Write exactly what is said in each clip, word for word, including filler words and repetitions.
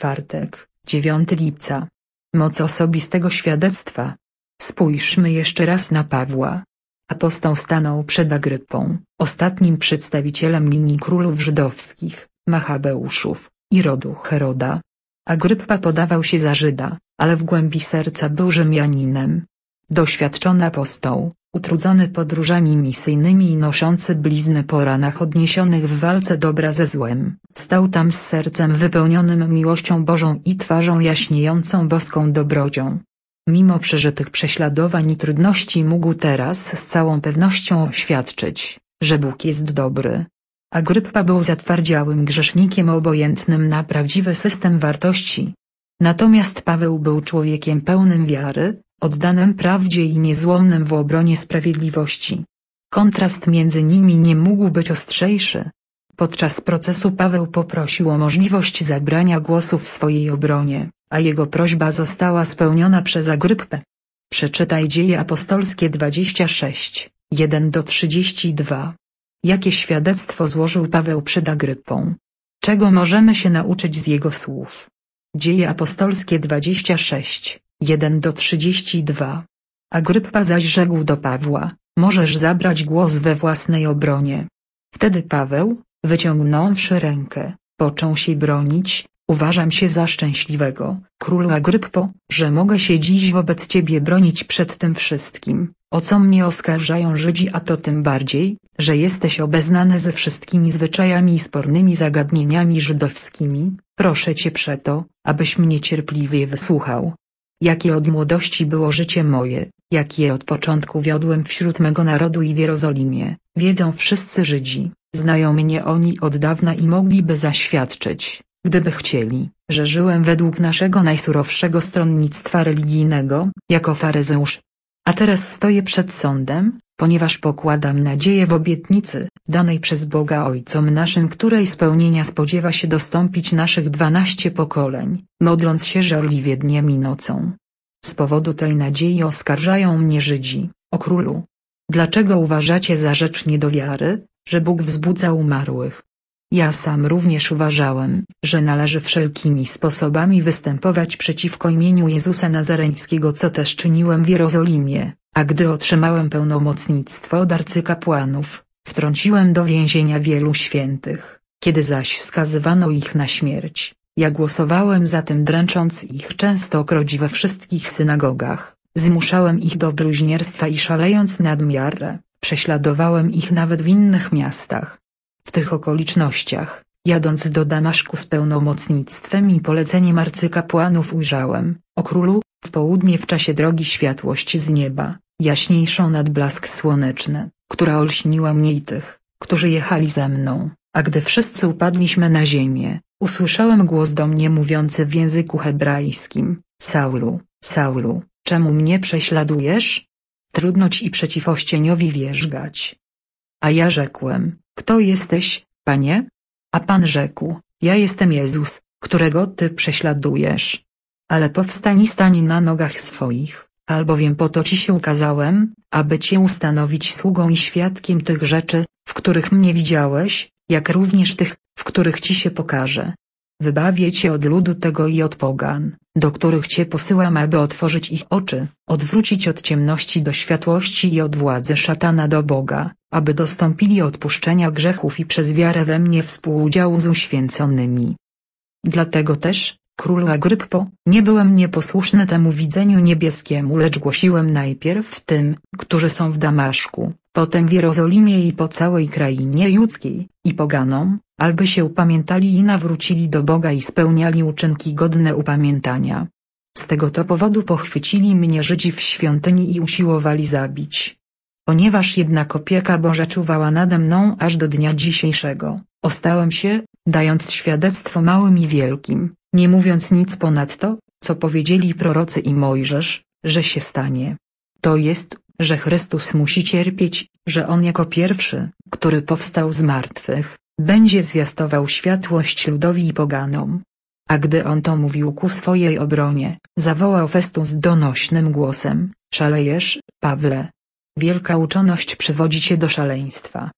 Czwartek, dziewiątego lipca. Moc osobistego świadectwa. Spójrzmy jeszcze raz na Pawła. Apostoł stanął przed Agrypą, ostatnim przedstawicielem linii królów żydowskich, Machabeuszów, i rodu Heroda. Agrypa podawał się za Żyda, ale w głębi serca był Rzymianinem. Doświadczony apostoł, utrudzony podróżami misyjnymi i noszący blizny po ranach odniesionych w walce dobra ze złem, stał tam z sercem wypełnionym miłością Bożą i twarzą jaśniejącą boską dobrocią. Mimo przeżytych prześladowań i trudności mógł teraz z całą pewnością oświadczyć, że Bóg jest dobry. Agrypa był zatwardziałym grzesznikiem obojętnym na prawdziwy system wartości. Natomiast Paweł był człowiekiem pełnym wiary, oddanym prawdzie i niezłomnym w obronie sprawiedliwości. Kontrast między nimi nie mógł być ostrzejszy. Podczas procesu Paweł poprosił o możliwość zabrania głosu w swojej obronie, a jego prośba została spełniona przez Agrypę. Przeczytaj Dzieje Apostolskie dwadzieścia sześć, jeden do trzydziestu dwóch. Jakie świadectwo złożył Paweł przed Agrypą? Czego możemy się nauczyć z jego słów? Dzieje Apostolskie dwadzieścia sześć, jeden do trzydziestu dwóch. Agrypa zaś rzekł do Pawła: możesz zabrać głos we własnej obronie. Wtedy Paweł, wyciągnąwszy rękę, począł się bronić: uważam się za szczęśliwego, królu Agryppo, że mogę się dziś wobec ciebie bronić przed tym wszystkim, o co mnie oskarżają Żydzi, a to tym bardziej, że jesteś obeznany ze wszystkimi zwyczajami i spornymi zagadnieniami żydowskimi. Proszę cię przeto, abyś mnie cierpliwie wysłuchał. Jakie od młodości było życie moje, jakie od początku wiodłem wśród mego narodu i w Jerozolimie, wiedzą wszyscy Żydzi, znają mnie oni od dawna i mogliby zaświadczyć, gdyby chcieli, że żyłem według naszego najsurowszego stronnictwa religijnego, jako faryzeusz. A teraz stoję przed sądem, ponieważ pokładam nadzieję w obietnicy, danej przez Boga Ojcom naszym, której spełnienia spodziewa się dostąpić naszych dwanaście pokoleń, modląc się żarliwie dniem i nocą. Z powodu tej nadziei oskarżają mnie Żydzi: o królu, dlaczego uważacie za rzecz nie do wiary, że Bóg wzbudza umarłych? Ja sam również uważałem, że należy wszelkimi sposobami występować przeciwko imieniu Jezusa Nazareńskiego, co też czyniłem w Jerozolimie, a gdy otrzymałem pełnomocnictwo od arcykapłanów, wtrąciłem do więzienia wielu świętych. Kiedy zaś skazywano ich na śmierć, ja głosowałem za tym, dręcząc ich częstokroć we wszystkich synagogach, zmuszałem ich do bluźnierstwa i szalejąc nad miarę, prześladowałem ich nawet w innych miastach. W tych okolicznościach, jadąc do Damaszku z pełnomocnictwem i poleceniem arcykapłanów, ujrzałem, o królu, w południe w czasie drogi światłość z nieba, jaśniejszą nad blask słoneczny, która olśniła mnie i tych, którzy jechali ze mną, a gdy wszyscy upadliśmy na ziemię, usłyszałem głos do mnie mówiący w języku hebrajskim: Saulu, Saulu, czemu mnie prześladujesz? Trudno ci przeciw cieniowi wierzgać. A ja rzekłem: kto jesteś, Panie? A Pan rzekł: ja jestem Jezus, którego ty prześladujesz. Ale powstań i stań na nogach swoich, albowiem po to ci się ukazałem, aby cię ustanowić sługą i świadkiem tych rzeczy, w których mnie widziałeś, jak również tych, w których ci się pokażę. Wybawię cię od ludu tego i od pogan, do których cię posyłam, aby otworzyć ich oczy, odwrócić od ciemności do światłości i od władzy szatana do Boga, aby dostąpili odpuszczenia grzechów i przez wiarę we mnie współudziału z uświęconymi. Dlatego też, królu Agryppo, nie byłem nieposłuszny temu widzeniu niebieskiemu, lecz głosiłem najpierw tym, którzy są w Damaszku, potem w Jerozolimie i po całej krainie judzkiej, i poganom, aby się upamiętali i nawrócili do Boga i spełniali uczynki godne upamiętania. Z tego to powodu pochwycili mnie Żydzi w świątyni i usiłowali zabić. Ponieważ jednak opieka Boża czuwała nade mną aż do dnia dzisiejszego, ostałem się, dając świadectwo małym i wielkim, nie mówiąc nic ponad to, co powiedzieli prorocy i Mojżesz, że się stanie. To jest, że Chrystus musi cierpieć, że On jako pierwszy, który powstał z martwych, będzie zwiastował światłość ludowi i poganom. A gdy on to mówił ku swojej obronie, zawołał Festus donośnym głosem: szalejesz, Pawle? Wielka uczoność przywodzi cię do szaleństwa.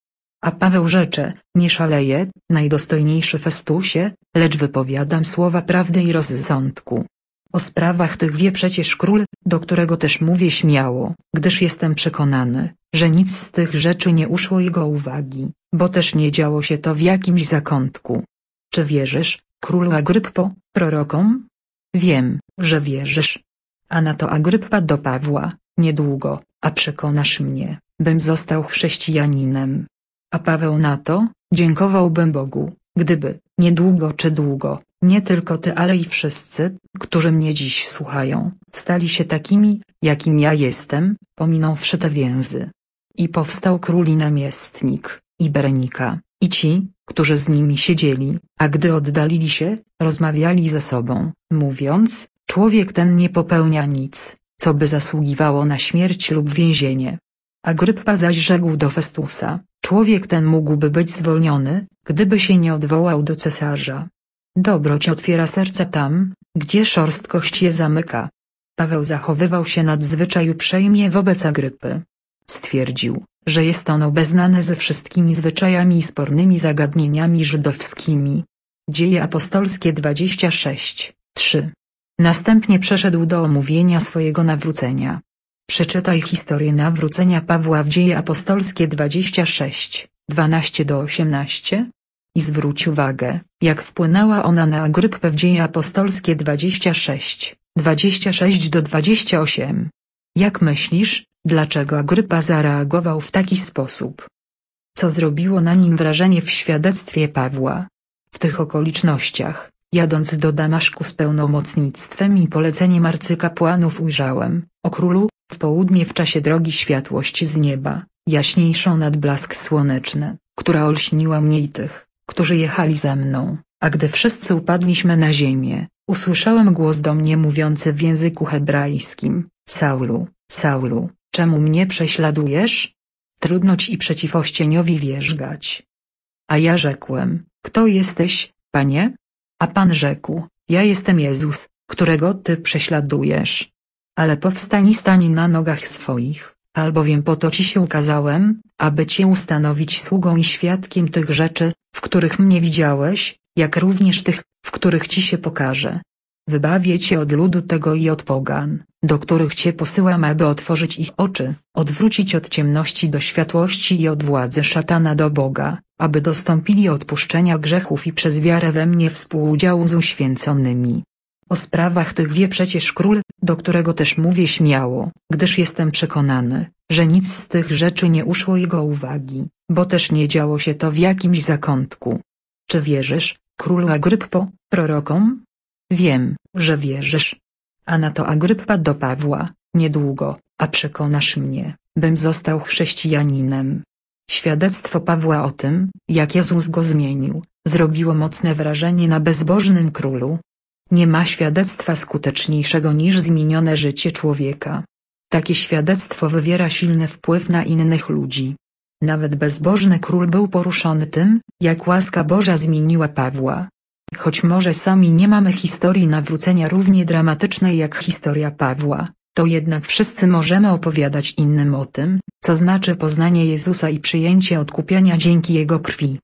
A Paweł rzecze: nie szaleję, najdostojniejszy Festusie, lecz wypowiadam słowa prawdy i rozsądku. O sprawach tych wie przecież król, do którego też mówię śmiało, gdyż jestem przekonany, że nic z tych rzeczy nie uszło jego uwagi, bo też nie działo się to w jakimś zakątku. Czy wierzysz, królu Agryppo, prorokom? Wiem, że wierzysz. A na to Agryppa do Pawła: niedługo, a przekonasz mnie, bym został chrześcijaninem. A Paweł na to: dziękowałbym Bogu, gdyby, niedługo czy długo, nie tylko ty, ale i wszyscy, którzy mnie dziś słuchają, stali się takimi, jakim ja jestem, pominąwszy te więzy. I powstał król i namiestnik, i Berenika, i ci, którzy z nimi siedzieli, a gdy oddalili się, rozmawiali ze sobą, mówiąc: człowiek ten nie popełnia nic, co by zasługiwało na śmierć lub więzienie. Agryppa zaś rzekł do Festusa: człowiek ten mógłby być zwolniony, gdyby się nie odwołał do cesarza. Dobroć otwiera serca tam, gdzie szorstkość je zamyka. Paweł zachowywał się nadzwyczaj uprzejmie wobec Agrypy. Stwierdził, że jest on obeznany ze wszystkimi zwyczajami i spornymi zagadnieniami żydowskimi. Dzieje apostolskie dwadzieścia sześć, trzy. Następnie przeszedł do omówienia swojego nawrócenia. Przeczytaj historię nawrócenia Pawła w Dzieje apostolskie dwadzieścia sześć, dwanaście do osiemnastu. I zwróć uwagę, jak wpłynęła ona na Agryppę w Dzieje apostolskie dwadzieścia sześć, dwadzieścia sześć do dwudziestu ośmiu. Jak myślisz, dlaczego Agryppa zareagował w taki sposób? Co zrobiło na nim wrażenie w świadectwie Pawła? W tych okolicznościach, jadąc do Damaszku z pełnomocnictwem i poleceniem arcykapłanów, ujrzałem, o królu, w południe w czasie drogi światłość z nieba, jaśniejszą nad blask słoneczny, która olśniła mnie i tych, którzy jechali ze mną, a gdy wszyscy upadliśmy na ziemię, usłyszałem głos do mnie mówiący w języku hebrajskim: Saulu, Saulu, czemu mnie prześladujesz? Trudno ci przeciw cieniowi wierzgać. A ja rzekłem: kto jesteś, Panie? A Pan rzekł: ja jestem Jezus, którego ty prześladujesz. Ale powstań i stań na nogach swoich, albowiem po to ci się ukazałem, aby cię ustanowić sługą i świadkiem tych rzeczy, w których mnie widziałeś, jak również tych, w których ci się pokażę. Wybawię cię od ludu tego i od pogan, do których cię posyłam, aby otworzyć ich oczy, odwrócić od ciemności do światłości i od władzy szatana do Boga, aby dostąpili odpuszczenia grzechów i przez wiarę we mnie współudziału z uświęconymi. O sprawach tych wie przecież król, do którego też mówię śmiało, gdyż jestem przekonany, że nic z tych rzeczy nie uszło jego uwagi, bo też nie działo się to w jakimś zakątku. Czy wierzysz, królu Agryppo, prorokom? Wiem, że wierzysz. A na to Agryppa do Pawła: niedługo, a przekonasz mnie, bym został chrześcijaninem. Świadectwo Pawła o tym, jak Jezus go zmienił, zrobiło mocne wrażenie na bezbożnym królu. Nie ma świadectwa skuteczniejszego niż zmienione życie człowieka. Takie świadectwo wywiera silny wpływ na innych ludzi. Nawet bezbożny król był poruszony tym, jak łaska Boża zmieniła Pawła. Choć może sami nie mamy historii nawrócenia równie dramatycznej jak historia Pawła, to jednak wszyscy możemy opowiadać innym o tym, co znaczy poznanie Jezusa i przyjęcie odkupienia dzięki Jego krwi.